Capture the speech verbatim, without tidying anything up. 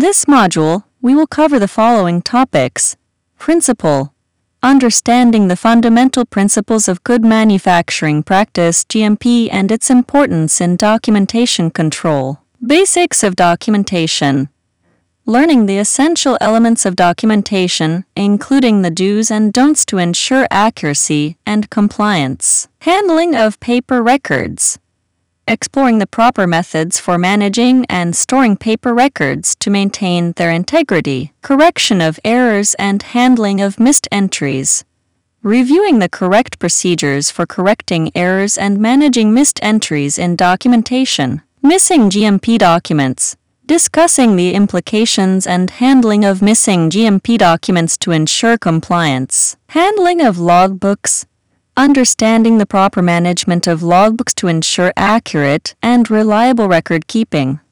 this module, we will cover the following topics. Principle: understanding the fundamental principles of good manufacturing practice G M P and its importance in documentation control. Basics of documentation: learning the essential elements of documentation, including the do's and don'ts to ensure accuracy and compliance. Handling of paper records: exploring the proper methods for managing and storing paper records to maintain their integrity. Correction of errors and handling of missed entries: reviewing the correct procedures for correcting errors and managing missed entries in documentation. Missing G M P documents: discussing the implications and handling of missing G M P documents to ensure compliance. Handling of logbooks: understanding the proper management of logbooks to ensure accurate and reliable record keeping.